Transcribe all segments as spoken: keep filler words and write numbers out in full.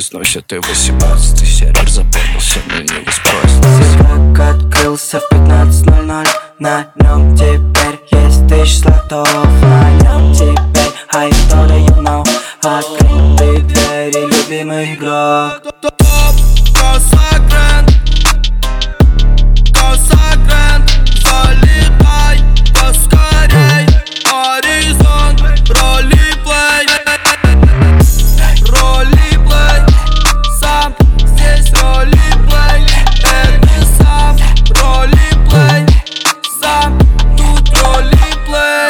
произносят и восемнадцатый сервер заполнился, но не воспроизводится. Звук открылся в пятнадцать ноль ноль. На нем теперь есть тысяч слотов. На нем теперь I don't you know. Открытые двери, любимый игрок. Залетай поскорей, горизонт, ролиплей. Ролиплей, сам здесь ролиплей. Это сам ролиплей, сам тут ролиплей.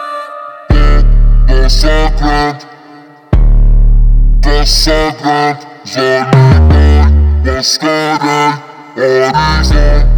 Десагрант, десагрант, залетай поскорей, горизонт.